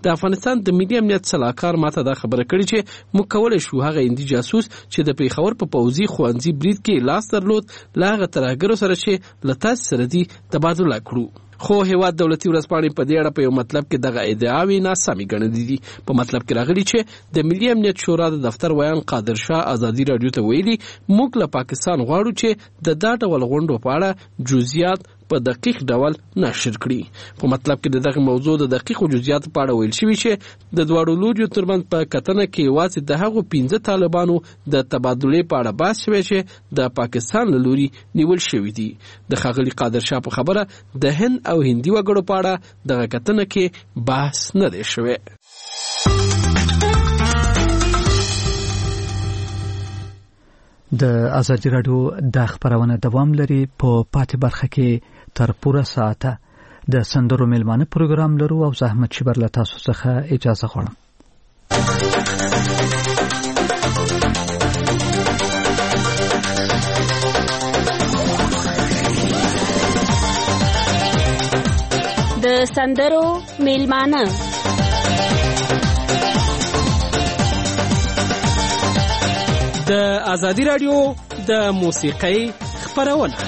د افغانستان د ملي امنیت صلاحکار ماته دا خبره کړې چې موږ کولای شو هغه هندي جاسوس چې د پیښور په پوځي ښوونځي برید کې لاس درلود له هغه ترهګرو سره چې له تاسو سره دي تبادله کړو. خو هیواد دولتي ورځپاڼې په دې اړه په یو مطلب کې دغه ادعاوې ناسمې ګڼلې دي. په مطلب کې راغلي چې د ملي امنیت شورا د دفتر ویان قادر شاه ازادي رادیو ته ویلي موږ له پاکستان غواړو چې د دا ډول غونډو په اړه جزئیات په دقیق ډول نشر کړي. په مطلب کې د دغه موضوع د دقیقو جزئیاتو په اړه ویل شوي چې د دواړو لوریو ترمنځ په کتنه کې یوازې د هغو 15 طالبانو د تبادلې په اړه بحث شوی چې د پاکستان له لوري نیول شوي دي. د ښاغلي قادر شاه په خبره د هند او هندي وګړو په اړه دغه کتنه کې بحث نه دی شوی. د ازادي راډیو د خبرونه دوام لري. په پاتې برخه کې تر پوره ساعته د سندرو میلمانه پروګرام لرو او زحمت شبر له تاسو څخه اجازه غواړم. د سندرو میلمانه د ازادي راډیو د موسیقۍ خبرونه.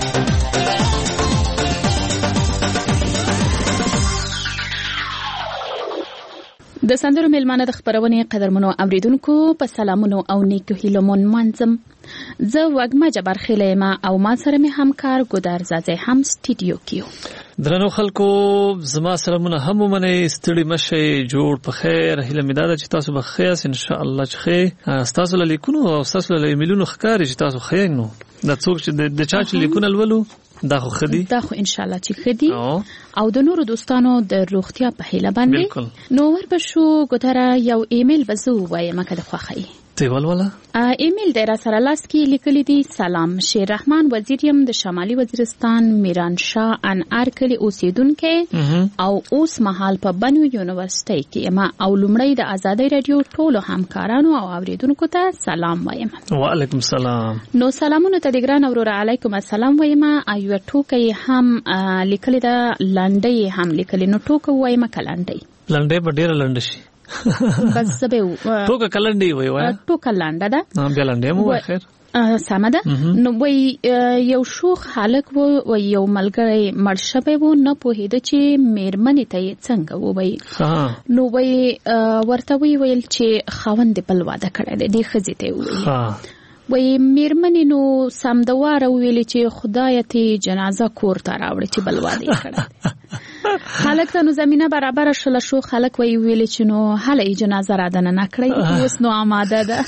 د سندرو میلمانه د خبرونې قدرمنو اوریدونکو په سلامونو او نیکو هیلو منځم. زه وګما جبر خلیمه او ما سره می همکار ګودر زازه هم سټډیو کیو. درنو خلکو زما سلامونه هم ومنئ. ستړي مشئ، جوړ په خیر. هیله مې ده چې تاسو به ښه یاست ان شاء الله. چې تاسو له لیکونو او تاسو له ایمیلونو ښکاري چې تاسو ښه یې. نو دا څوک چې د چا چې لیکونه لولو دا خو خدي، دا خو ان شاء الله چې خدي او د نورو دوستانو د روغتیا په هیله باندې نو ور بشو ګوتره یو ایمیل وزو وایم کله خوخی تیول ولا ایمیل د را سره لاس کې لیکلي دي. سلام، شیر رحمان وزیریم د شمالي وزیرستان میران شاه ان ارکلی اوسیدونکو او اوس مهال په بنو یونیورسيټي کې ما او لمړی د ازادي رادیو ټولو همکارانو او اوریدونکو ته سلام وایم. وعلیکم السلام. نو سلامونه ته د ګران اورور علیکم السلام وایم. ایو ټوکې هم لیکلي ده، لنډي هم لیکلي. نو ټوکې وایم کلنډي لنډي په ډیره لنډ شي بس زبیو ټوکه کلنډي وای ټوکه لنډه ده بیا لنډي مو خیر سمه ده. نو وای یو شوخ خلک و یو ملګری مړ شوی و، نه پوهېده چې میرمنې ته څنګه ووایي. نو وای ورته ویل چې خاوند بل واده کړی دی. دې ښځې ته وویل وای میرمنې نو سمدواره ویلې چې خدای ته جنازه کور ته راوړي چې بل واده کړی. خلک ته نو زمينه برابر شول. شو خلک وی ویلې چې نو هله جنازه را دنه نکړی، اوس نو آماده ده.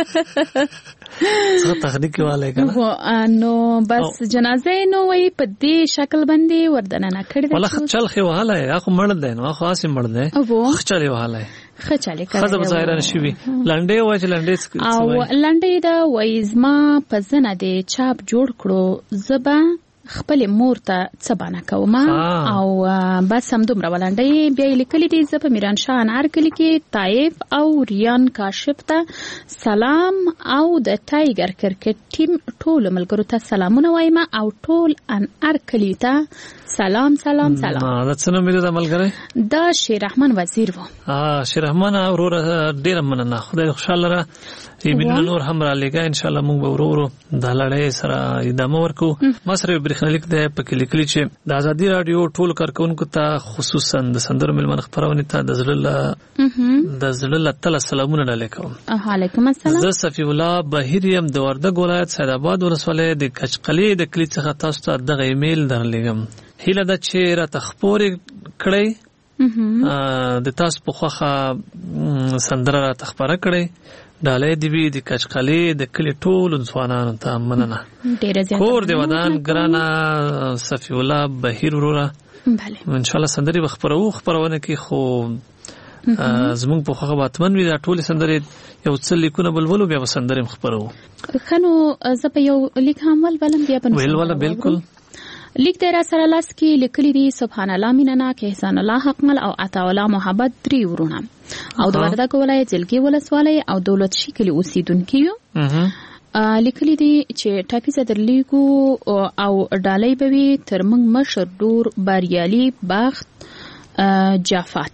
څه تخنیک والے کنه نو بس جنازه نو وی په دې شکل باندې وردنه نکړی. والله چل خو حاله اخو مړ ده نو اخو اسې مړ ده خ چلې حاله خچاله کړه. خزه ظاهرا شوی لنډي وای چې لنډي او لنډي دا وایزما په زنه دي چاپ جوړ کړو زبا خپل مور ته څبانه کوم او بس هم دومره ولنډي. بیا لیکلي دي زه په میران شاه انار کلی کې طایف او ریان کاشف ته سلام او د ټایګر کرکټ ټیم ټول ملګرو ته سلامونه وایم او ټول انار کلی ته سلام سلام سلام. دا څنګه مې د ملګری دا شیر رحمان وزیر و. شیر رحمان اورور ډیر مننه، خدای خوشاله را ایمیل نور هم را لګا. ان شاء الله موږ به ورو د لړۍ سره ادامه ورکو. ما سره برېښنالیک ده پکې لیکلي چې د ازادي رادیو ټول کارکونکو ته خصوصا د سندرو میلمنه خبرونه ته د زړه له تل سلامونه علیکم. وعلیکم السلام. زه صفی الله بهیریم د وردګ ولایت سید آباد ولسوالۍ د کچقلی د کلی څخه تاسو ته د ایمیل درلېږم. هیله ده چې را تخپورې کړئ د تاسو په خوخه سندره را تخپره کړئ. ډالۍ دی وی د کچقلی د کلی ټول ځوانانو ته مننه. ډیر زیات کور دی ودان ګرانا صفی الله بهیر وروره. بله ان شاء الله سندري خبرونه کې خو زمونږ په خوخه باتمن وی دا ټول سندري یو څل لیکونه بلولو بیا سندري خبرو. خنو زه په یو لیک هم ولم بیا په ویل ولا بالکل لیک د را سره لاس کې لیکلي دي سبحان الله میننا کې احسان الله حقمل او عطا الله محبت درې ورونه او د وردګ ولایت جلګي ولسوالۍ او دولت شي کلی اوسیدونکو لیکلي دي چې ټاپیزه درلیګو او ډالۍ بوي تر موږ مشر دور باریالي بخت جافات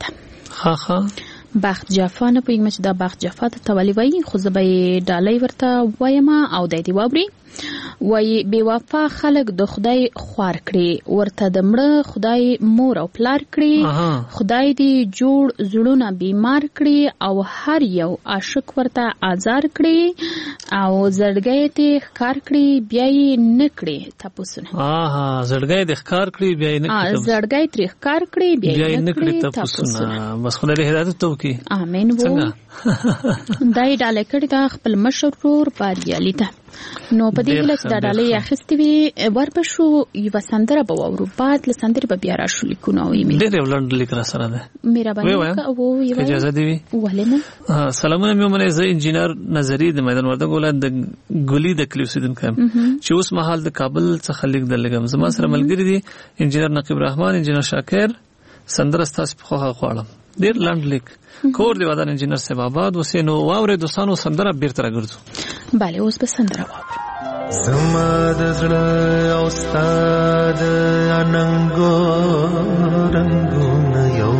ها بخت جفا نه پوهیږم چې دا بخت جفا ته تولی وایي خو زه به یې ډالۍ ورته وایم او دی دې واوري. وایي بې وفا خلک د خدای خوار کړي ورته د مړه خدای مور او پلار کړي خدای دې جوړ زړونه بیمار کړي او هر یو عاشق ورته آزار کړي او زړګی دې ښکار کړي بیا یې نه کړي تپوسونه. زړګی دې ښکار کړي بیا یې نه کړي. زړګی ترې ښکار کړي بیا یې نه کړي تپوسونه. بس خدای دې هدایت وکړي. امین وو. دا یې ډالۍ کړې ده خپل مشر ورور بریالي ته. نو په دې هیله چې دا ډالۍ اخیستې وي ورپشو یوه سندره به واورو بعد له سندرې به بیا راشو لیکونه او ایمیل. ډېر یو لنډ لیک را سره ده. مهرباني وکړه که اجازه دې وي. ولې نه. سلامونه مې ومنئ. زه انجینر نظري د میدان وردګ ولایت د ګلي د کلي اوسېدونکی یم چې اوس مهال د کابل څخه لیک درلېږم. زما سره ملګري دي انجینر نقیب رحمان، انجینر شاکر. سندره ستاسو په خوښه غواړم. ډېر لنډ لیک. کور دی ودان انجینر صاحب آباد اوسې. نو واورئ دوستانو سندره بیرته راګرځو. بله اوس به سندره واورو. زما د زړه او ستا د اننګو رنګونه یو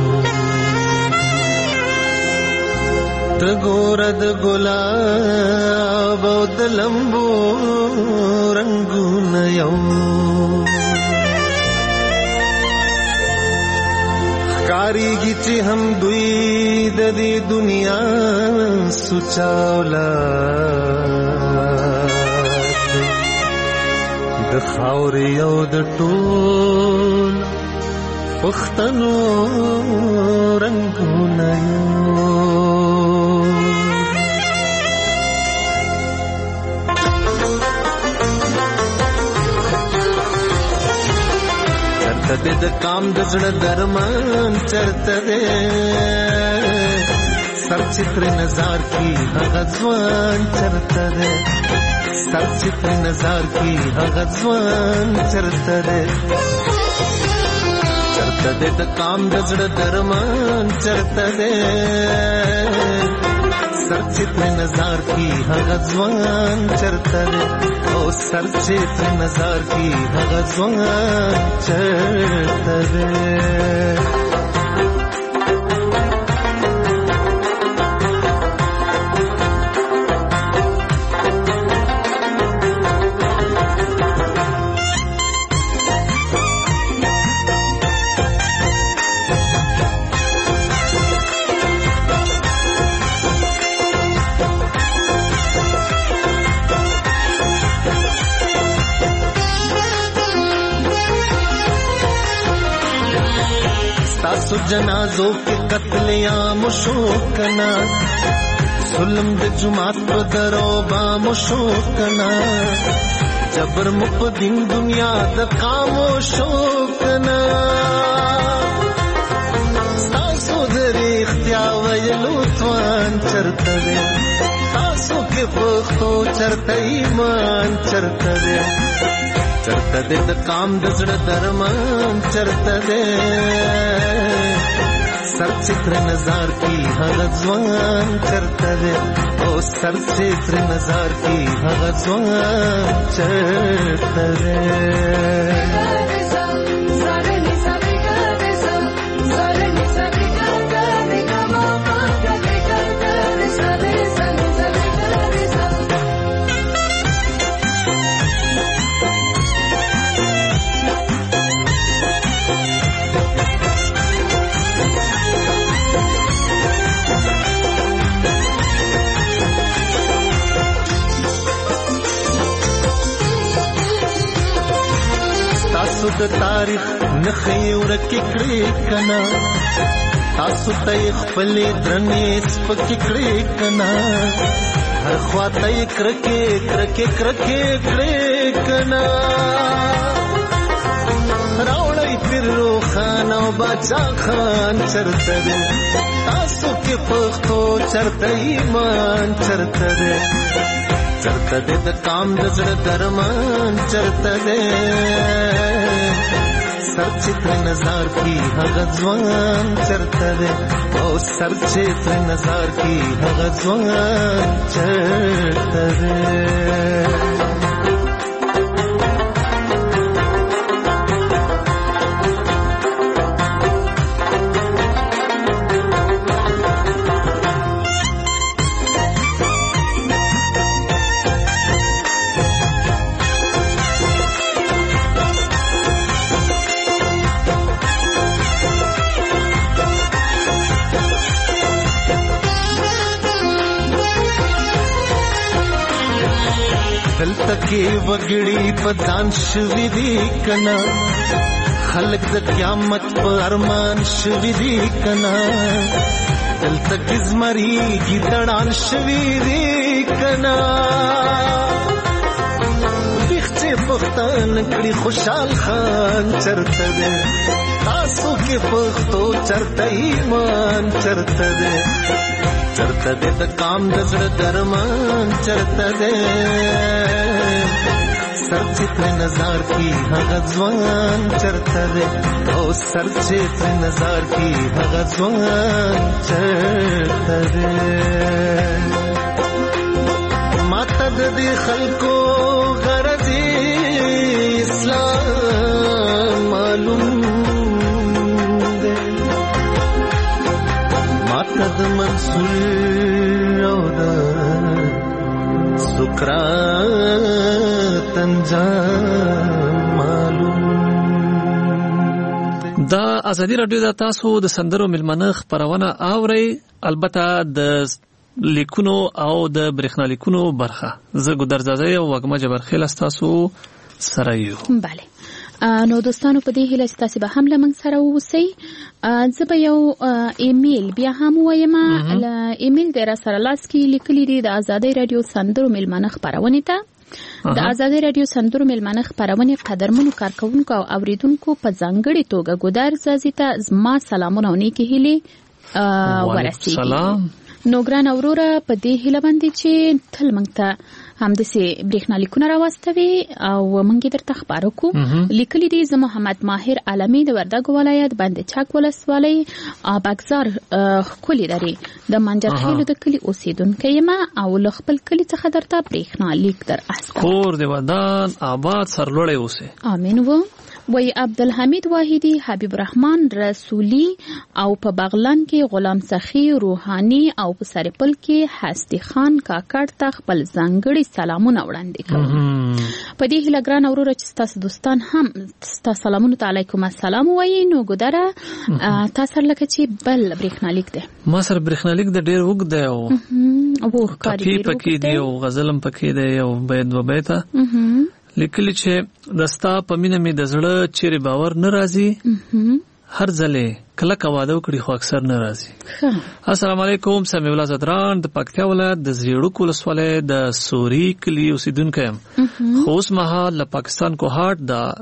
د ګوره د ګلاب او د لمبو رنګونه یو ښکارېږي چې هم دوی د دې دنیا سوچاولا د خاورې او د ټول پښتنو رنګونه یو چرته دې د کام د زړه درمان چرته دې سر چتر نظر کی هغه ځوان چرته دې سر چتر نظر کی هغه ځوان چرته دې چرته دې د کام د زړه درمان چرته دې سر چتر نظر کی هغه ځوان چرته دې او سر چتر نظر کی هغه ځوان چرته دې تاسو جنازو کې قتل عام شو کنا ظلم د جماعت په درو با مشو کنا جبر مقدم دنیا د خاموشو کنا تاسو درې اختیار ویلو توان چرته دې تاسو کې پختو چرته ایمان چرته دې چرته دې د کام د زړه درمان چرته دې سر چتر نظر کی هغه ځوان چرته دې او سر چتر نظر کی هغه ځوان چرته دې تاسو د تاریخ نخې ورکې کړې کنا تاسو ته خپل درنې سپکې کړې کنا هر خواته کرکې کرکې کرکې کړې کنا راوړی پیرو خان او باچا خان چرته دې تاسو کې پښتو چرته ایمان چرته دې چرته دې د کام د زړه درمان چرته دې سر چتر نظر کی هغه ځوان چرته دې او سر چتر نظر کی هغه ځوان چرته دې دلته کې وګړي په ځان شوي دي کنا خلک د قیامت په ارمان شوي دي کنا دلته کې زمري ګیدړان شوي دي کنا بخچه پختان کړي خوشحال خان چرته ده تاسو کې پختو چرته ایمان چرته ده چرته ده د کام د زړه درمان چرته ده سر چې پر نظر کی هغه ځوان چرته ده او سر چې پر نظر کی هغه ځوان چرته ده ماته د دې خلکو غرضی اسلام معلوم ده ماته د منصور او د سقراط انجام معلوم دا ازادي رادیو د تاسو د سندرو ملمنه خبرونه اوري البته د لیکونو او د برېښنالیکونو برخه زه ګودرزاده او وګما جبرخیل تاسو سره یو bale نو دوستانو په دې هیله چې تاسو به هم لمن سره ووسی زه به یو ایمیل بیا هم وایم ایمیل در سره لاس کې لیکلی دی د ازادي رادیو سندرو ملمنه خبرونه ته د ازادي رادیو سندرو ملمنه خبرونه قدرمنو کارکونکو او اوریدونکو په ځانګړي توګه ګودرزازي ته زما سلامونه او نیکی هیله ورسیږي سلام نو ګران اورورا په دې هیله باندې چې تل مونږ ته همداسې برېښنالیکونه راواستوي او مونږ درته خبرو کو لیکلي دي زه محمد ماهر عالمي د وردګو ولایت باندې چاک ولسوالۍ اباګزار ښکلي لري د منجرخیلو د کلي اوسېدونکی یم او له خپل کلي څخه درته برېښنالیک در استوم کور د ودان آباد سرلوړی اوسې امین و وی عبدالحمید واحدی حبیب الرحمن رسولی او په بغلان کې غلام سخی روحانی او په سرپل کې هستی خان کاکړ ته خپل ځانګړي سلامونه وړاندې کوم په دې هیله ګران اورور چې تاسو دوستان هم تاسو سلامونه علیکم السلام وایي نو ګدره تاسو لکه چې بل برېښنالیک ده ما سره برېښنالیک د ډېر وګ دی او کافي پکې دی او غزلم پکې دی او بیت و بیت لیکلی چې دستا په مینه می د زړه چیرې باور ناراضي هر ځله کله کواده وکړي خو اکثر ناراضي السلام علیکم سمیع الله زدران د پکتیا ولایت د زیړو کولسواله د سوري کلی اوسیدونکو يم خو اوس مهال له پاکستان کو هاټ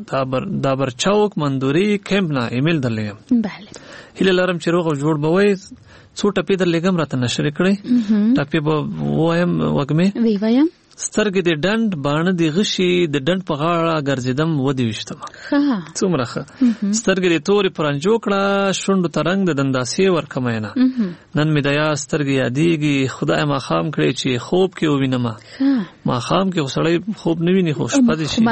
دا برچاوک مندوري کیمپ نه ایمیل درلګم bale هله لرم چې روغ جوړ بوي څو ټپې درلګم راته نشر کړي ټپې به وایم وګمه وی وایم سترګې د ډند باندې د غشي د ډند په غاړه ګرځیدم ودی وشتم څومره ښه سترګې د تورې پرنجو کړه شونډو ترنګ د دنداسې ورکمینه نن می دیا سترګې یادېږي خدای ما خام کړی چې خوب کې ووینم ما خام کې وسړی خوب نه ویني خو شپه دي شي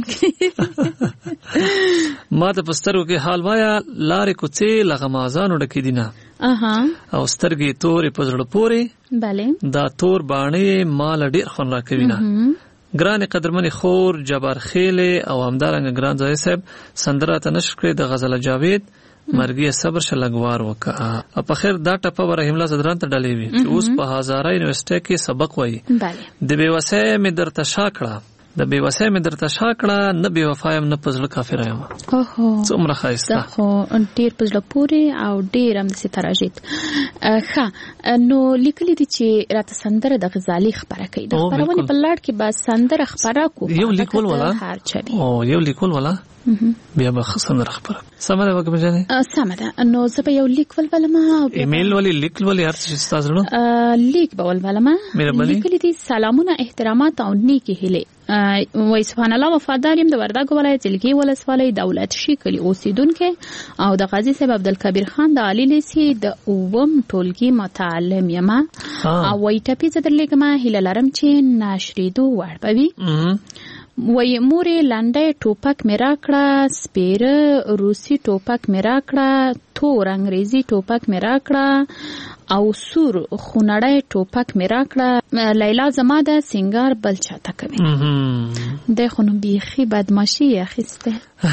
ما ته پسترو کې حال وایا لارې کوڅې لغمازانو ډکې دینه او سترګې تورې په زړه پورې bale دا تور باڼې مال ډېر خون راکوي نه ګران قدرمن خور جبار خیله او همدارنګ ګران ځای صاحب سندره ته نشکره د غزل جاوید مرګي صبر شلګوار وکا په خیر دا ټپه ورحیم الله زدران ته ډلې وي چې اوس په هزاره یونیورسيټي کې سبق وایي د بیوسه مې درته شاکړه د بیوسه مې درته شاکړه نه بي وفایم نه پزړه کافر یم څومره خایسته خو ډیر پزړه پوري او ډیر هم ستراجیت نو لیکلي دي چې راته سندره د غزالي خبره کوي د خبرونه په لاړ کې با سندره خبره کو یو لیکول ولا او یو لیکول ولا بیا به سندره خبره سمه ده وګم جانې سمه ده نو زه به یو لیک ولولم ایمیل ولی لیک ولی هر څه تاسو نو لیک به ولولم لیکلي دي سلامونه احترامات او نیکی هله وای سبحان الله وفادار يم د وردګ ولایت جلګي ولسوالۍ دولت شي کلی اوسیدونکو او د قاضي صاحب عبدالکبیر خان د علي لیسي د اوم ټولګي متعلم یم او وای ټپي زدرلګم هله لرم چې ناشریدو ورپوي وای مورې لنډه ټوپک میرا کړه سپیره روسي ټوپک میرا کړه تور انګریزي ټوپک میرا کړه او سور خونړی ټوپک مې راکړه لیلا زما د سنگار بل چاته کوي د خونو بیخي بدمعشي اخیسته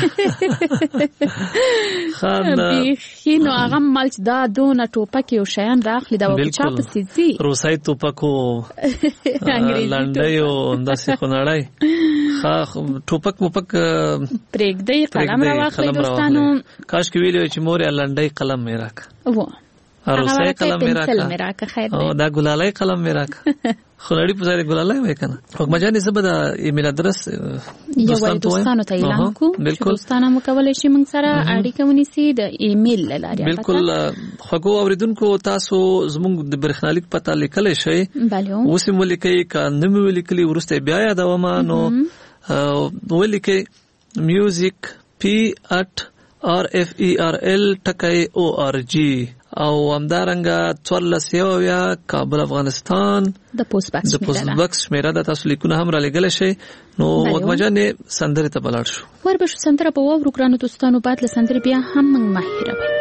بیخي نو هغه مالچ دا دونه ټوپک یو شیان راخلی دا چا په سيزي روسای ټوپکو لنډیو داسې خونړی ټوپک موپک پرېږدي قلم راواخلي دوستانو کاش کې ویلو چې مور لنډی قلم مې راک روسای قلم مې راک او دا ګلالای قلم مې راک خلړی په ځای ګلالای وای کنه او مجاني زبر ایمیل ادرس دوستانو ته اعلان کو دوستانو مو کولای شي موږ سره اړیکه ونیسي د ایمیل لاري بالکل خو اوریدونکو تاسو زموږ د برخنالیک پته لیکل شي اوس مو لیکي ک نوم ولیکلي ورسته بیا یادوم نو ولیکي میوزیک p@rferl.org او همدارنګه 14 کابل افغانستان د پوسټ باکس شمیره د تاسو لیکونه هم را لګل شي نو وګمجنې سندره ته بلار شو وربشو سندره په وو ورکرانو دوستانو بعد له سندره بیا هم ماهره وي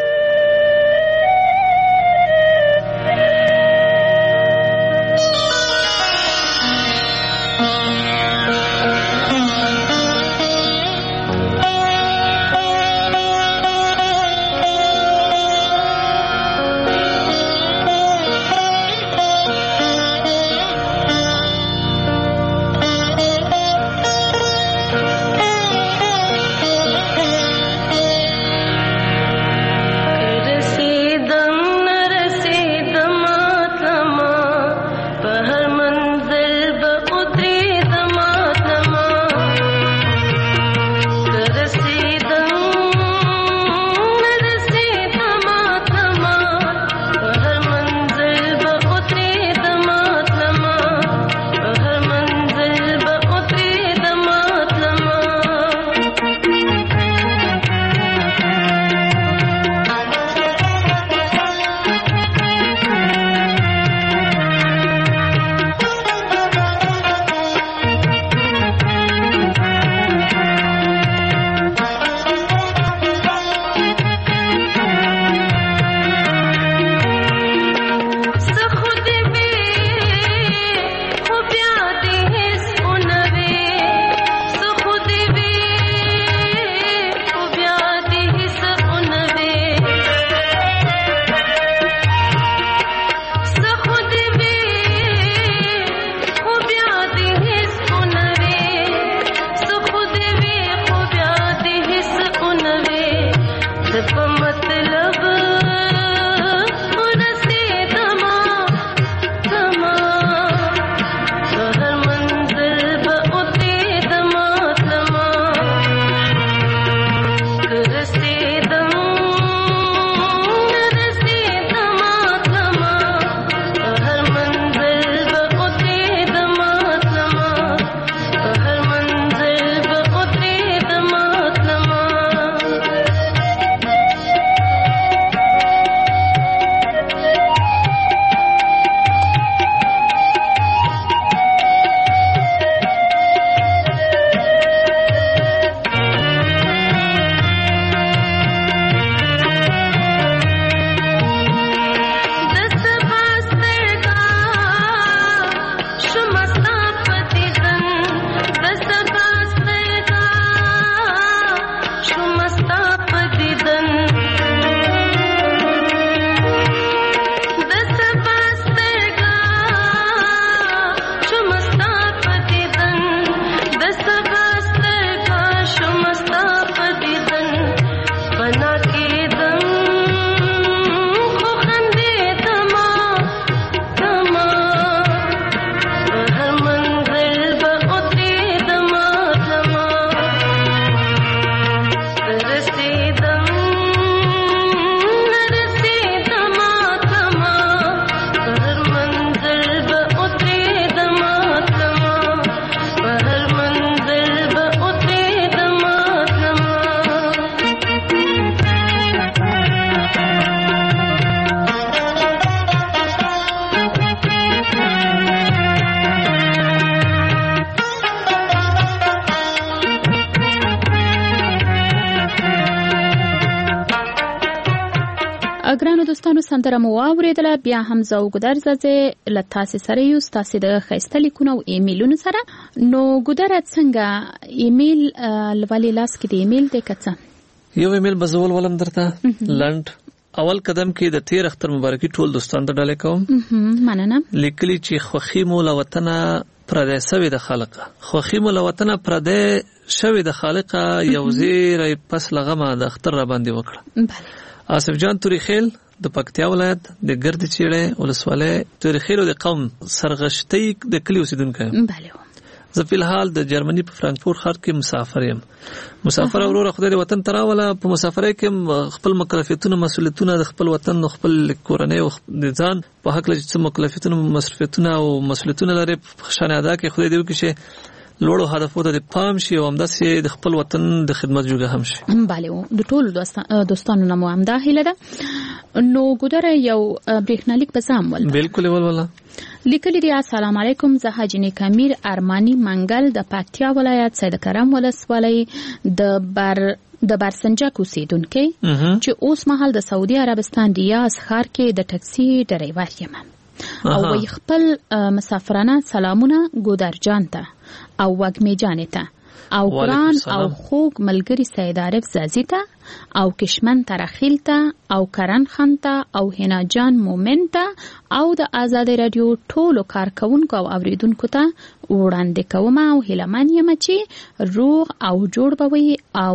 سندره مو واوریدله بیا هم زه وګدر زه له تاسې سره یو ستاسې د ښایسته لیکونه او ایمیلونو سره. نو ګدره څنګه ایمیل ولې لاس کې د ایمیل دی که څه؟ یو ایمیل به زه ولولم درته لنډ. اول قدم کې د تیر اختر مبارکي ټول دوستانو ته ډالۍ کوم. مننه. لیکلي چې خوښي مو له وطنه پردی شوې د خالقه، خوښي مو له وطنه پردی شوې د خالقه، یو زیری پس له غمه د اختر را باندې وکړه. آصف جان توریخیل د پکتیا ولایت د ګرد چیړې ولسوالۍ توریخیل د قوم سرغشتي د کلی اوسیدونکی. بله. زه په الحال د جرمني په فرانکفورت ښار کې مسافر یم. مسافر وروره خدای دې وطن ته راوله. په مسافرۍ کې خپل مکلفیتونه مسؤلیتونه د خپل وطن او خپل کورنۍ او د ځان په هکله چې څه مکلفیتونه مصرفیتونه او مسؤلیتونه لري په شان ادا کې خدای دې وکړي چې لوړو هدفونو ته پام شي او همداسې د خپل وطن د خدمت جوګه هم شي. بله، د ټولو دوستانو نه مو همدا هیله ده. نو ګدره یو برېښنالیک به زه هم ولولم. بالکل ولوله. لیکلی دی: السلام علیکم، زه حاجی نیک امیر ارمانی منګل د پکتیا ولایت سید کرم ولسوالۍ د برسنجک اوسیدونکی چې اوس مهال د سعودي عربستان ریاض ښار کې د ټکسي ډریور یم. او وی خپل مسافرانه سلامونه ګودر جان ته او وګمی جانې ته او قرآن او خوږ ملګری سید عارف زازی ته او کشمن ترخیل ته او کرن خان ته او هنا جان مومن ته او د آزادی رادیو ټولو کارکونکو او اوریدونکو ته وړاندې کوم او هیلمن یم چې روغ او جوړ به وي. او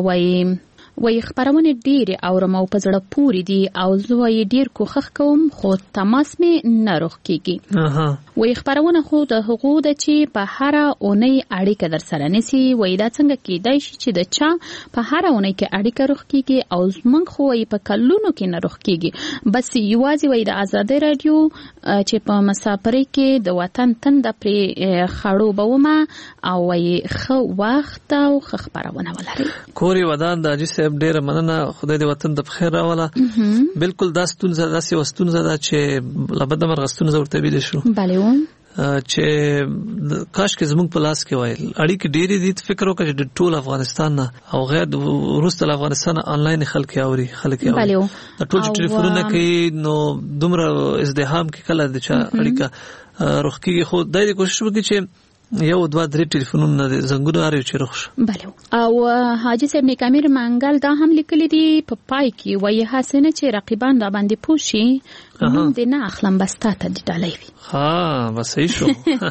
وی خبرونه ډېرې اورم او په زړه پورې دي او زه یې ډېر کوښښ کوم خو تماس مې نه روغ کېږي. وی خبرونه خو د هغو ده چې په هره اونۍ اړیکه در سره نیسي. وی دا څنګه کېدای شي چې د چا په هره اونۍ کې اړیکه روغ کېږي او زموږ خو وی په کلونو کې نه روغ کېږي. بس یوازې وی د آزادۍ رادیو چې په مسافرۍ کې د وطن تنده پرې خړوبومه او وی ښه وخت او ښه خبرونه ولرئ. کورې ودان د حاجي صاحب ډېره مننه، خدای دې وطن ته په خیر راوله. بالکل دا ستونزه داسې یوه ستونزه ده چې له بده مرغه ستونزه ورته ویلی شو چې کاشکې زموږ په لاس کې وای. اړیکې ډېرې دي، فکر وکړه چې د ټول افغانستان نه او غیر وروسته له افغانستان آنلاین خلک اوري د ټول چې ټلیفونونه کوي نو دومره ازدحام کې کله د چا اړیکه روغ کېږي. خو دا دې کوشش وکړي چې یو دوه درې ټلیفونونه د زنګونو اړ چې روغ شي. بله. او حاجی صاحب نیک امیر منګل دا هم لیکلي دي په پای کې وایي حسنه چې رقیبان را باندې پوه شي نوم دې نه اخلم بس تا ته دې ډالۍ وي. بس صحیح شو.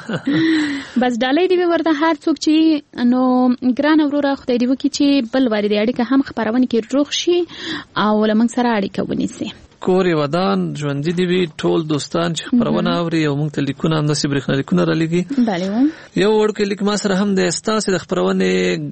بس ډالۍ دې ورته هر څوک چې نو ګران وروره خدای دې وکړي چې بل واري دې اړیکه هم خبرونه کې روغ شي او له موږ سره اړیکه ونیسي. کورې ودان ژوندي دي وي ټول دوستان چې خبرونه اوري او موږ ته لیکونه همداسې برېښنالیکونه رالیږي. یو وړوکی لیک ما سره هم دی: ستاسې د خپرونې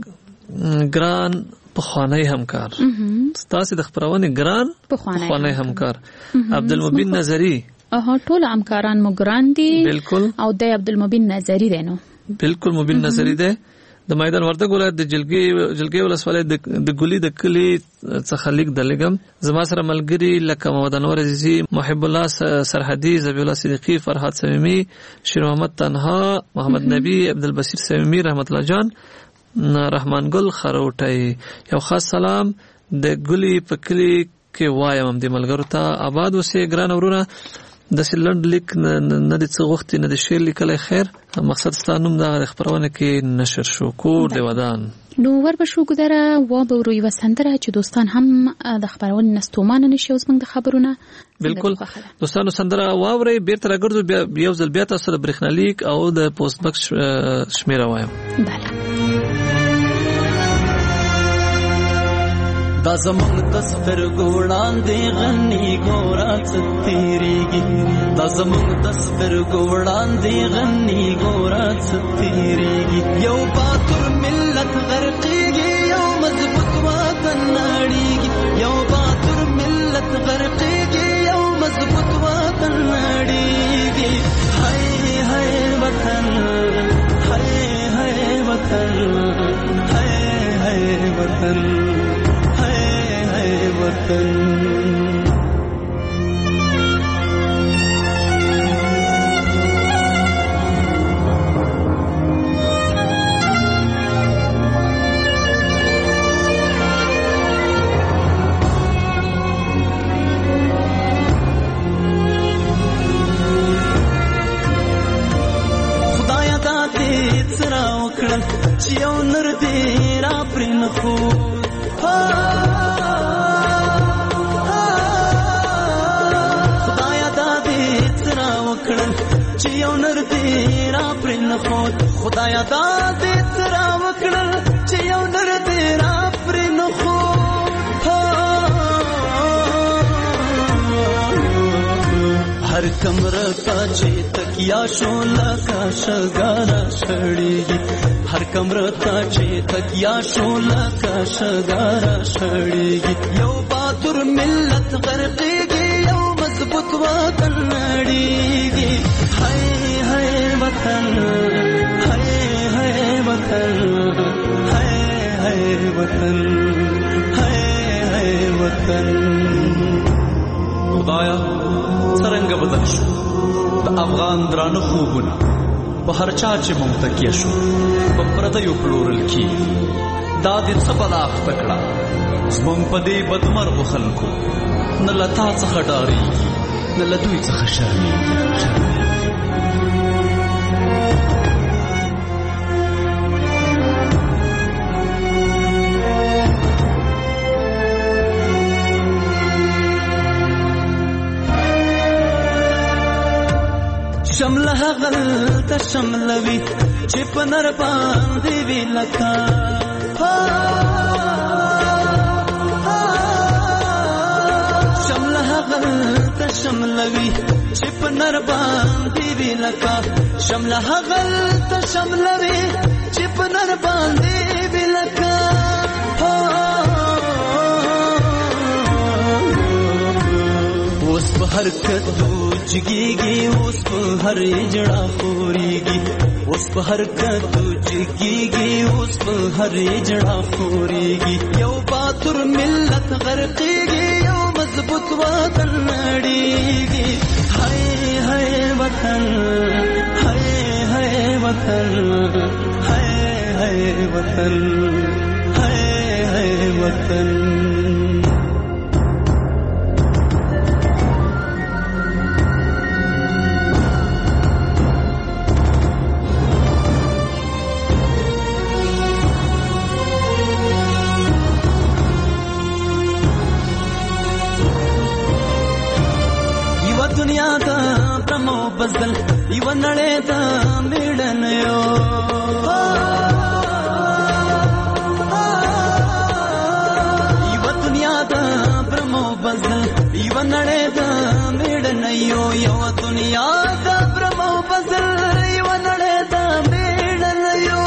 ګران پخوانی همکار، ستاسې د خپرونې ګران پخوانی همکار عبدالمبین نظری. ټول همکاران مو ګران دي. بالکل. او د عبدالمبین نظری دی. نو بالکل مبین نظری دی د میدان وردګ ولایت د جلګي ولسوالۍ د ګولي د کلی څخه لیک د لګم. زما سره ملګری لکه محمد انور عزیزی، محب الله سرحدی، زبی الله صدیقی، فرحات صمیمی، شیر محمد تنها، محمد نبی، عبدالبصیر صمیمی، رحمت الله جان، رحمان ګل خروټی. یو خاص سلام د ګولي په کلی کې وایم د ملګرو ته. آباد اوسې ګران وروره. د سلند لیک نه د څه وخت نه د شعر لیکلای. خیر مقصد ستانوم دا خبرونه کې نشر شو. کور دی ودان. نو ور به شو ګدره و به وروي وسندره چې دوستان هم د خبرونه نستومانه نشي اوس موږ د خبرونه. بالکل دوستانو سندره واوري بیرته راګرځو بیا یو ځل بیا تاسو د برېښنالیک او د پوسټ بکس شمیره وایم. بله. دا زمون تصویر ګوړان دی غنی ګورا ستیریږي. دا زمون تصویر ګوړان دی غنی ګورا ستیریږي. یو باتور ملت غرقېږي، یو مضبوط وطن نړېږي. یو باتور ملت غرقېږي، یو مضبوط وطن نړېږي. هاي هاي وطن، هاي هاي وطن، هاي هاي وطن، وطن. چې یو نر دې را پرې نه خو خدایا دا دې ترا وکړل چې یو نر دې را پرې نه خو خدایا دا دې ترا وکړل چې یو نر دې را پرې نه خو हर कमरा का चे तकिया शोला का शगारा छड़ेगी हर कमरा का चे तकिया शोला का शगारा छड़ेगी यो बहादुर मिल्लत गरकेगी यो मजबूत वतन लड़ेगी हाय हाय वतन हाय हाय वतन हाय हाय वतन हाय हाय वतन खुदाया څرنګ بدل شو د افغان درانه خوبونه په هر چا چې مونږ تکیه شو په پردیو پلورل کی دا دې څه بلا اخته کړه زمونږ په دې بدمرغو خلکو نه له تا څخه ډارېږي نه له دوی څخه شرمېږي شمله غلط شملوي چې په نر باندې وی لکا شمله غلط شملوي چې په نر باندې وی لکا شمله غلط شملوي چې په نر باندې وی لکا اوس په حرکت جگیگی اوس په هر جڑا خوريږي اوس په حرکت جگیگی اوس په هر جڑا خوريږي یو باتور ملت غرقيږي یو مضبوط وطن نړيږي هاي هاي وطن هاي هاي وطن هاي هاي وطن هاي هاي وطن دنیا دا برمو بزل یو نړۍ دا میړن یو یو دنیا دا برمو بزل یو نړۍ دا میړن یو یو دنیا دا برمو بزل یو نړۍ دا میړن یو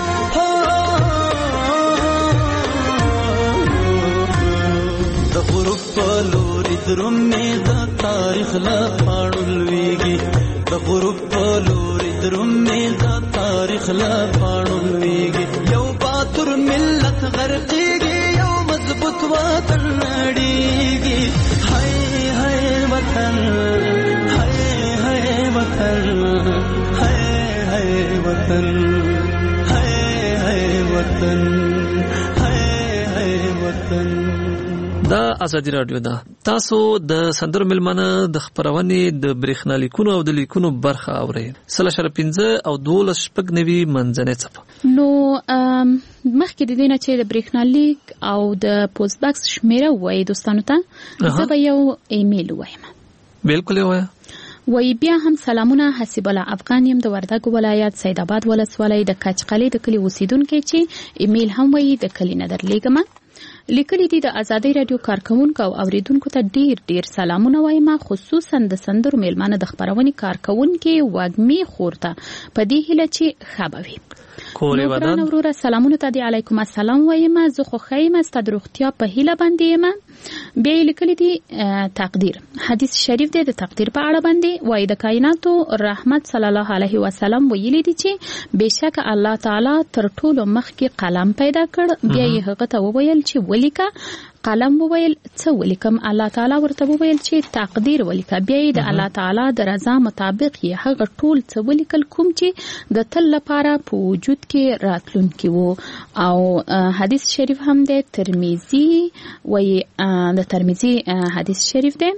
د غروب په لوري درومې تاریخ لا پاړل ویږي د غروب په لوري درومې دا تاریخ لا پاړل ویږي یو باتور ملت غرقيږي یو مضبوط وطن نړيږي هاي هاي وطن هاي هاي وطن هاي هاي وطن هاي هاي وطن هاي هاي وطن دا ازادي رادیو ده تاسو د سندرو ملمنه د خبرونې د برېښنا لیکونو او د لیکونو برخه اورئ 3.15 او 12.9 منځنۍ صفه نو مخکې د دې نه چې د برېښنا لیک او د پوسټ باکس شمیره وایي دوستانو ته زه به یو ایمیل وایم بالکل وایم وی بیا هم سلامونه حسیب الله افغان یم د وردګ ولایت سید آباد ولسوالۍ د کچقلې د کلی اوسیدونکو چې ایمیل هم وایي د کلی نه درلیږم لیکلي دي د ازادي رادیو کارکونکو او اوریدونکو ته ډیر سلامونه وایم خصوصا د سندرو میلمانه د خبرونې کارکونکو وګمي خورته په دې هله چې خبوي کورې ودان وروره سلامونه ته دی علیکم السلام وایم زه خو خیم است د روغتیا په هله باندې یم بیا لیکلي دي تقدیر حدیث شریف دی د تقدیر په اړه باندې وای د کائناتو رحمت صلی الله علیه وسلم ویلي دي چې بشک الله تعالی تر ټولو مخکې قلم پیدا کړ بیا یې هغه ته وویل چې ولیکه قلم وویل څه ولیکم الله تعالی ورته وویل چې تقدیر ولیکه بیا یې د الله تعالی د رضا مطابق یې هغه ټول څه ولیکل کوم چې د تل لپاره په وجود کې راتلونکي وو او حدیث شریف هم د ترمذی وایي د ترمذی حدیث شریف دی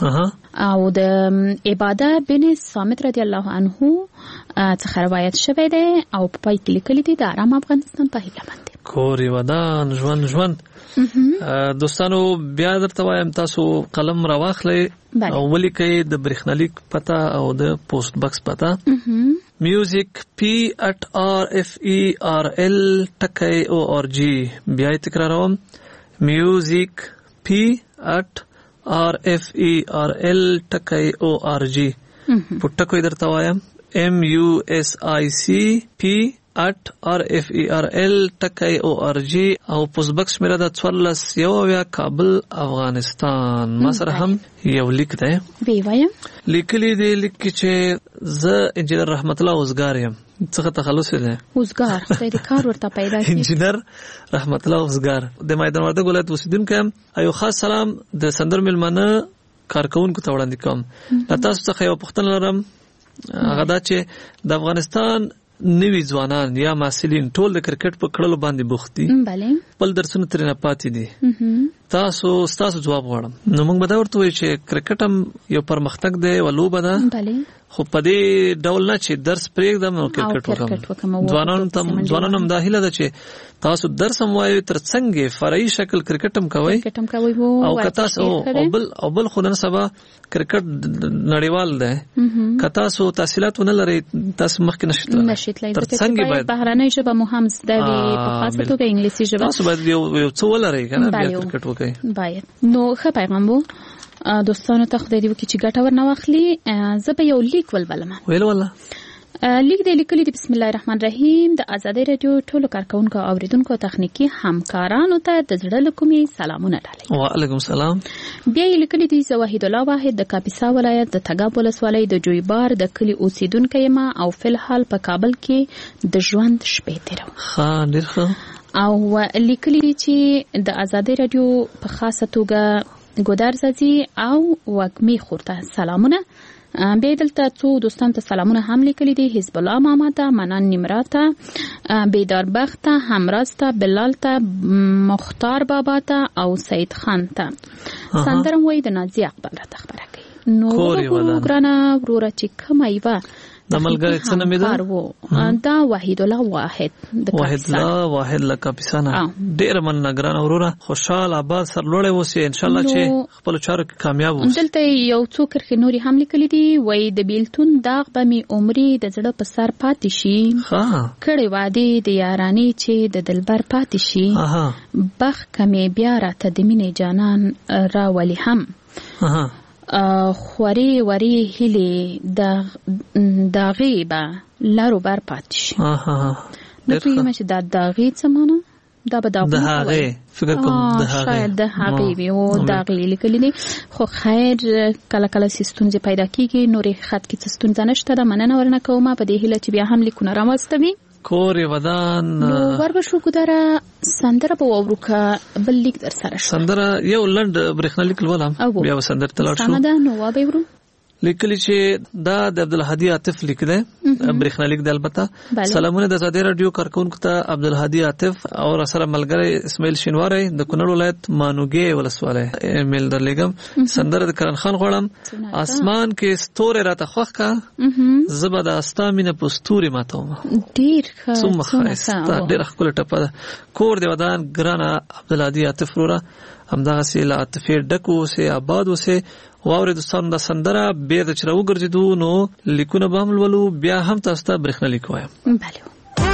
او د عباده بن صامت رضی الله عنه څخه روایت شوی دی او په پای کې لیکلي دي د آرام افغانستان په هیله باندې کور ودان ژوند دوستانو بیا درته وایم تاسو قلم راواخلئ او ولیکئ د برېښنالیک پته او د پوسټ بکس پته میوزیک P@RFERL.org بیا یې تکراروم میوزیک P@RFERL.org پټکو یې درته وایم MUSIC@RFERL.org او پوسټ بکس میرا د 14 کابل افغانستان ما سره هم یو لیک دی وی وایم لیکلی دی لیک چې زه انجینر رحمت الله اوسګار یم څخه تخلص دی اوسګار خدای دې کار ورته پیدا کړي انجینر رحمت الله اوسګار د میدان وردګ ولایت اوسیدونکو یم ایو خاص سلام د سندر ملمنه کارکونکو ته وړاندې کوم تاسو څخه یو پوښتنه لرم هغه دا چې د افغانستان نوی ځوانان یا محصلین ټول د کرکټ په کړلو باندې بوخت دي بله بل درسونه ترې نه پاتې دي تاسو جواب غواړم نو موږ به دا ورته وایو چې کرکټ هم یو پرمختګ دی او لوبه ده بله خو په دې ډول نه چې درس پرېږدم نو کرکټ وکړم ځوانانو هم دا هیله ده چې تاسو درس هم وایو تر څنګه فرعي شکل کرکټ هم کوئ او که تاسو او بل خو نن سبا کرکټ نړیوال دی که تاسو تحصیلات ونه لرئ تاسو مخکې نشئ تللی تر څنګه باید بهرنۍ ژبه مو هم زده وي په خاصه توګه انګلیسي ژبه تاسو باید یو څه ولرئ که نه بیا کرکټ وکړئ باید نو ښه پیغام وو دوستانو ته خدای دې وکړي چې ګټه ورنه واخلي زه به یو لیک ولولم لیک دی لیکلی دی بسم الله الرحمن الرحیم د آزادۍ رادیو ټولو کارکونکو او اوریدونکو تخنیکی همکارانو ته د زړه له کومې سلامونه ډالۍ وعلیکم السلام بیا یې لیکلی دی زه وحید الله واحد د کاپیسا ولایت د تګاب ولسوالۍ د جویبار د کلي اوسیدونکی یم او فلحال په کابل کې د ژوند شپې تیروم ډېر ښه او لیکلی دی چې د آزادۍ رادیو په خاصه توګه ګودار زازي او وګمي خورته سلامونه بیا دلته څو دوستان ته سلامونه هم لیکلي دي حزب الله ماما ته منان نیمرا ته بیدار بخت ته همراز ته بلال ته مختار بابا ته او سید خان ته سندرم وای د نازي اقبال راته خبره کوي نو ګرانه وروره چې کومه یوه د ملګری څه نوم دی دا وحید الله واحد له کاپیسا نه ډېر مننه ګرانه وروره خوشحال آباد سرلوړی اوسې انشاءالله چې خپلو چارو کې کامیاب اوسې دلته یو څو کرښې نورې هم لیکلي دي وایي د بیلتون داغ به مې عمرې د زړه په سر پاتې شي کړې وعدې د یارانې چې د دلبر پاتې شي بخ کمې بیا راته د مینې جانان راولي هم خوري وری هلي داغي با لارو بر پاتش نو پیږم چې دا داغي څه معنی دا به داغي فکر کوم شاید داغي وي او داغي لیکلي دي خو خیر کله سیستونځ پیدا کیږي نورې خط کې سیستونځ نشته د مننه ورنه کومه په دې هیله چې بیا هم لیکونه راوستوي کور ودان وربشو ګداره سندره په وروکه بل لیک در سره سندره یو لند برېښنالیک لولم بیا سندره تلاړ شو سمده نو وابه ورو لیکلی چې دا د عبدالهادي عاطف لیک دی برېښنالیک دی البته سلامونه د آزادۍ رادیو کارکونکو ته عبدالهادي عاطف او سره ملګری اسماعیل شینواری د کونړ ولایت مانوګي ولسوالۍ ایمیل درلېږم سندره د کرن خان غواړم اسمان کې ستوري راته خوښ کا زبه د استا مینه په ستوري ماتوم ډېر ښه ډېر ښکلی ټپه ده کور دی ودان ګرانه عبدالهادي عاطف وروره همدغسې له عاطفې ډک اوسې آباد اوسې واورې دوستانو دا سندره بیرته چې راوګرځېدو نو لیکونه به هم لولو بیا هم تاسو ته برېښنالیک وایم بله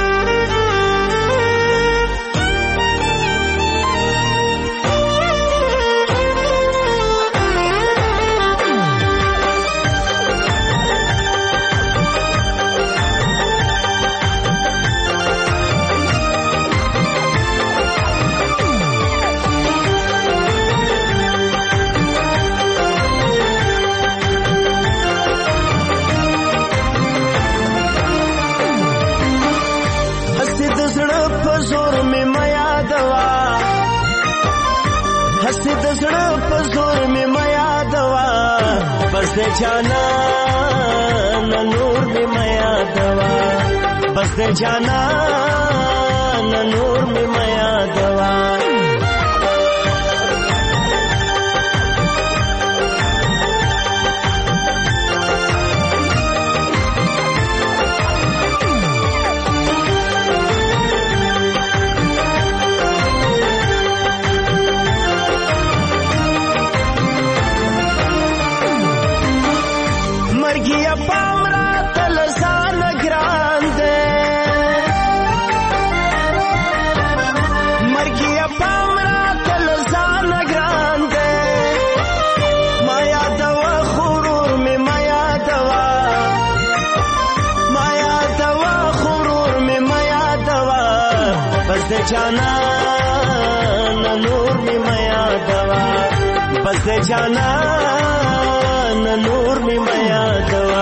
जाना न नूर में माया दवा बस दे जाना न नूर में माया दवा مرګي پامرا تل ځان ګران دې مرګي پامرا تل ځان ګران دې مایا دوا غرور می مایا دوا غرور می مایا دوا بس د جانا نور می مایا دوا بس د جانا نور می مایا دوا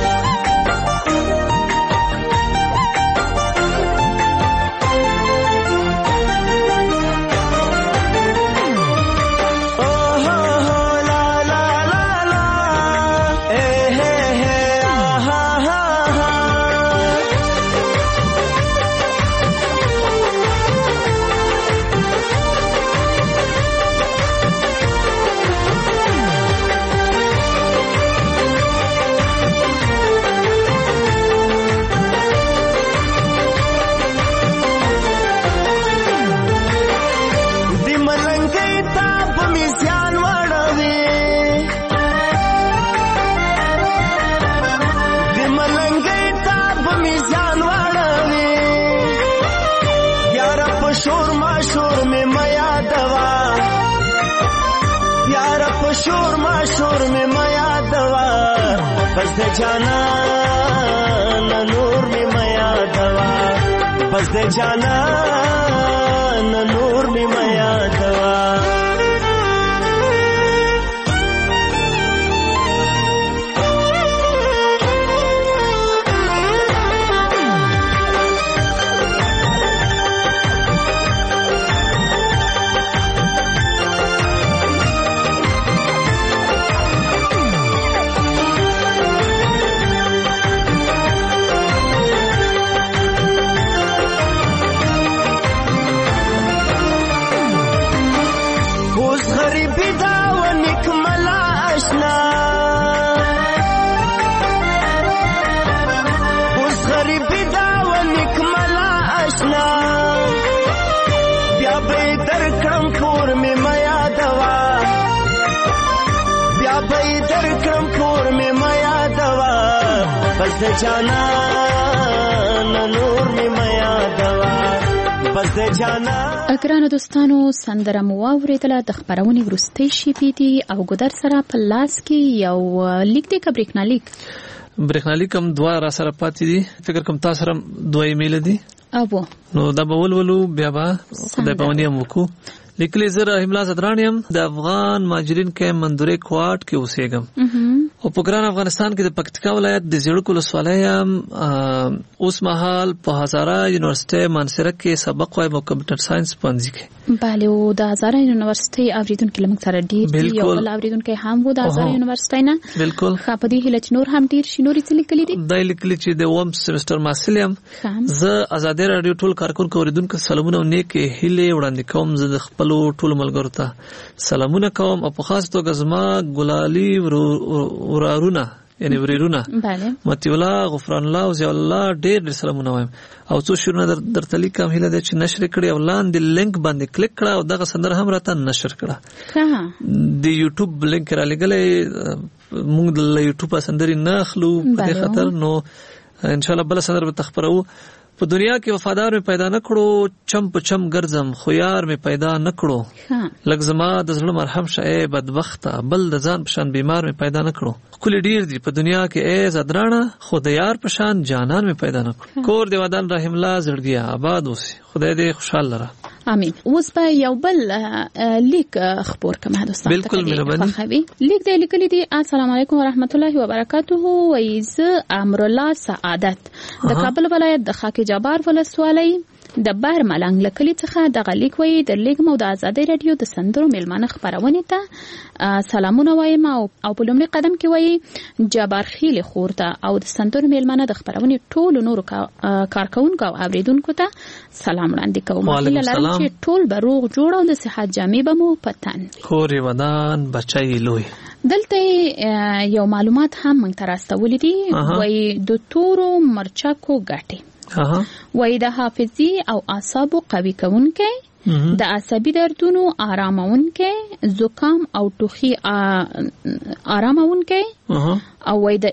شور میں مایا دوا بس دے جانا نور میں مایا دوا بس دے جانا نور میں مایا دوا بس دے جانا نور می مایا دوا بس دے جانا. ګرانو دوستانو سندره مو واورېدله د خپرونې وروستۍ شېبې دي او ګودر سره په لاس کې یو لیک دی که برېښنالیک هم دوه را سره پاتې دي فکر کوم تاسو سره دوه ایمیل دي اوبو نو دا به ولولو بیا به خدای پاماني هم وکړو. لیکلی زه رحیم الله زدران یم د افغان مهاجرین کې مندورې کوارټ کې اوسېږم او په ګران افغانستان کې د پکتیکا ولایت د زیړک ولسوالۍ یم. اوس مهال په هزاره یونیورسټۍ مانسره کې سبق وایم او کمپیوټر ساينس پوهنځي کې. بله او د هزاره یونیورسټۍ اوریدونکي له موږ سره ډېر دي یو بل اوریدونکی هم و د هزاره یونیورسټۍ نه بالکل ښه په دې هیله چې نور هم ډېر شي. نورې څه لیکلي دي؟ دا لیکلي چې د اووم سمسټر محصل یم. زه ازادي راډیو ټول کارکونکو اوریدونکو سلامونه او نیکې هیلې وړاندې کوم. زه د خپلو ټولو ملګرو ته سلامونه کوم او په خاص توګه زما ګلالي ورارونه یعنی وريرونه متي الله غفران الله او ضیاء الله ډېر سلامونه وایم او څو شورونه درته لیکم هیله ده چې نشر کړي او لاندې لینک باندې کلیک کړه او دغه سندره هم راته نشر کړه. د یوټیوب لینک را لګلې موږ د یوټیوب سندري نه اخلو په دې خاطر نو ان شاء الله بل سندره به تخبرو. په دنیا کې وفادار می پیدا نکړو چم په چم ګرځم خو یار می پیدا نکړو لږ زما د زړه مرهم شه بدبخته بل د ځان په شان بیمار می پیدا نکړو. کلی ډیر دی په دنیا کې ای زدرانه خو د یار په شان جانان می پیدا نکړو. کور دی ودان رحیم الله زړګیا آباد اوسي خدای دې خوشاله لره. امين. اوس به یو بل لیک خبر کوم دوستان. بالکل مهرباني. لیک دی لیکلی دی السلام علیکم ورحمت الله وبرکاته. وایز امر الله سعادت د کابل ولایت د خاک جبار ولسوالۍ د بار ملنګ لکلی څخه د غلیک وی د لیک مو د آزادۍ رادیو د سندرو میلمانه خبرونه ته سلامونه وایم او په لومړي قدم کې وی جبار خیل خورته او د سندرو میلمانه د خبرونه ټول نور کارکونکو او اوریدونکو ته سلام وړاندې کوم. هیله لرم چې ټول به روغ جوړ او د صحت جامې به مو پتن کورې ودان بچای لوی. دلته یو معلومات هم موږ ته راستولې دي وی د تورو مرچکو ګټي وای د حافظي او اعصابو قوي کوونکې د عصبي دردونو آرامونکې، زکام او ټوخي آرامونکې، او وای د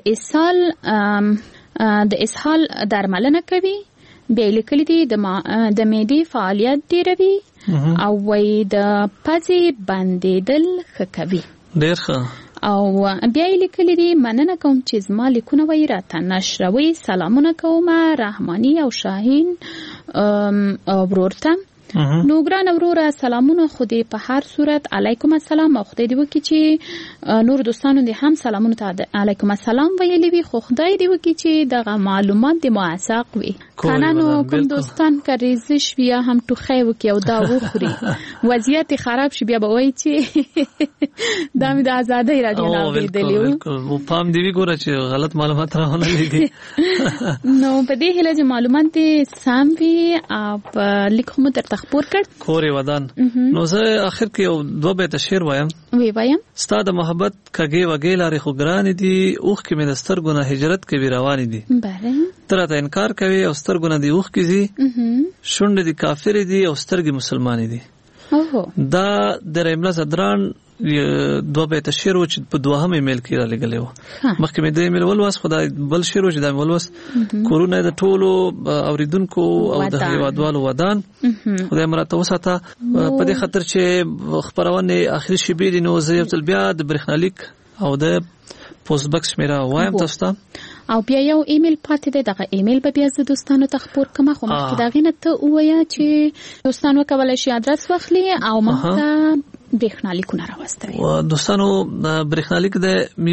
اسهال درملنه کوي. بیا لیکلي دي د معدې فعالیت ډیروي او وای د پزې بندېدل ښه کوي. ډېر ښه. او بیا لیکلي دي مننه کوم چې زما لیکونه وای راته نشروي. سلامونه کوم رحماني او شاهین ورورته. نو ګران وروره سلامونه. خو دې په هر صورت علیکم السلام او خدای دې وکړي چې نور دوستانو دې هم سلامونه ته علیکم السلام ویلي وي. خو خدای دې وکړي چې دغه معلومات دې موثق وي. کنه نو کوم دوستان که ریزش وي هم ټوخی وکړي او دا وخوري وضعیت خراب شي بیا به وایي چې دا مې د ازادۍ راډیو نه اورېدلي وو. پام دې وي ګوره چې غلط معلومات راونه لګي. نو په دې هیله چې معلومات دې سم وي او لیک هم درته خپور کړ. کورې ودان. نو زه آخر کې یو 2 بیت شعر وایم. وی وایم. ستا د محبت کږې وږې لارې خو ګرانې دي، اوښکې مې د سترګو نه هجرت کوي روانې دي. بله. ته راته انکار کوي او سترګو نه دې اوښکې ځي، شونډې دې کافرې دي او سترګې مسلمانې دي. دا د رحمله زدران 2 بیت شعر و چې په 2 ایمیل کې را لګلې و. مخکې مې د ایمیل ولوس خدای بل شعر و چې دا ولوس. کورونه د ټولو اوریدونکو او د هیوادوالو ودان خدای مراته وساته. په دې خاطر چې خبرونه اخري شی به نو زه یو ځل بیا د برېښنالیک او د پوسټ باکس میرا وایم تاسو ته. او بیا یو ایمیل پاتې دی. دغه ایمیل به بیا زه دوستانو ته خپور کوم. خو مخکې دا غینه ته ووایه چې دوستانو کولای شي ادرس واخلي او موږ ته برېښنالیکونه راوستوي. دوستانو برېښنالیک د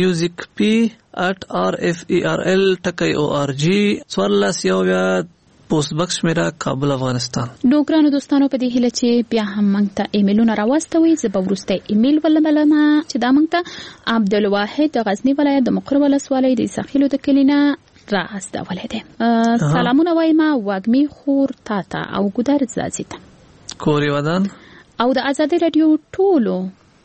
musicp@rferl.org 14 پوسټ باکس میرا کابل افغانستان. نو ګرانو دوستانو په دې هیله چې بیا هم موږ ته ایمیلونه راوستوي. زه به وروسته ایمیل ولملم چې دا موږ ته عبدالواحد د غزنی ولایت د مقر ولسوالۍ د ساحلو د کلینا راستولی دی. سلامونه وایم وږمې خور تاته او ګودر زازي ته کورې ودان او د آزادۍ رادیو ټولو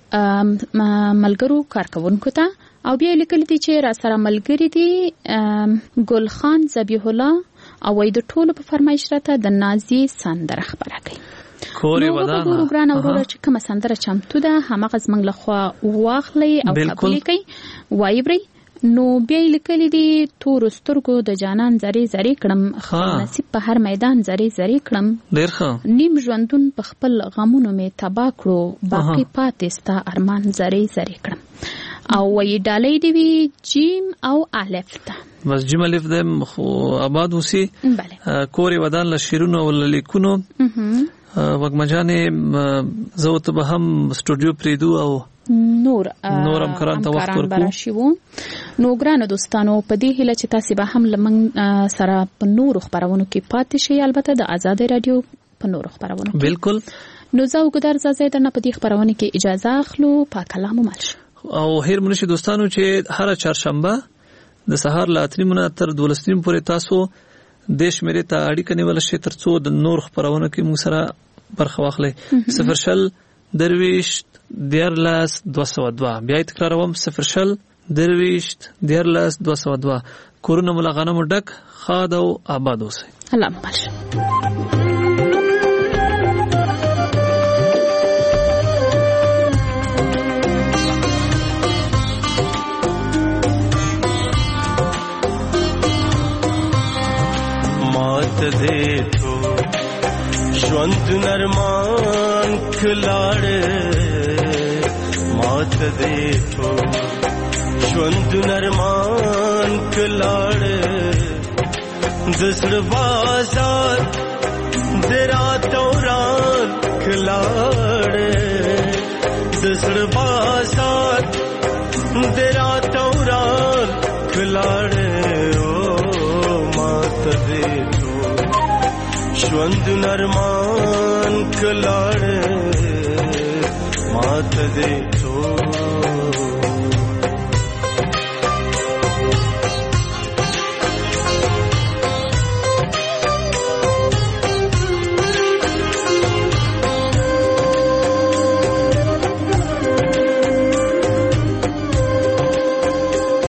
ملګرو کارکونکو ته. او بیا لیکل دي چې را سره ملګری دي ګل خان ذبیح الله او وای د ټولو په فرمایش راته د نازي سندره خبره کوي. کورې ودان. نو ګران اورور چې کومه سندره چمتو ده همغه زمنګ لخوا واخلي او قبول کوي وایبري. نو بیا لیکل دي تور سترګو د جانان زری زری کړم، نصیب په هر میدان زری زری کړم، ډیر ښه نیم ژوندون په خپل غمونو می تبا کړو، باقی پاتې ستا ارمان زری زری کړم. او وی ډالۍ دی وی جیم او الف ته بس جیم الف د آباد وسی. کورې ودان له شیرونو ول لیکونو وګمجانې زه ته به هم سټوډیو پریدو او نورم کران ته وخت ورکو. نو ګرانو دوستانو په دې هیله چې تاسو به هم لمن سره په نور خبرونو کې پاتې شئ، البته د آزاد رادیو په نور خبرونو کې. بالکل. نو زه وګدار زازه درنه په دې خبرونه کې اجازه اخلو. په کلام مل او هیر منشي دوستانو چې هر چهارشنبه د سهار له 8 تر 12 پورې تاسو دیش مېره ته اړیکه نیول شي ترڅو د نور خبرونه کې موږ سره برخه واخلئ. 0 درویش 10202 بیا تکراروم 0 درویش 10202 کورونه ملغانه ډک خاد او آباد اوسئ. الله مبارک. مات دے تو ژوند نرمان کلاړې مات دے تو ژوند نرمان کلاړې دسر بازار درا دوران کلاړې دسر بازار درا دوران کلاړې ژوند نرمان کلاړې مات دې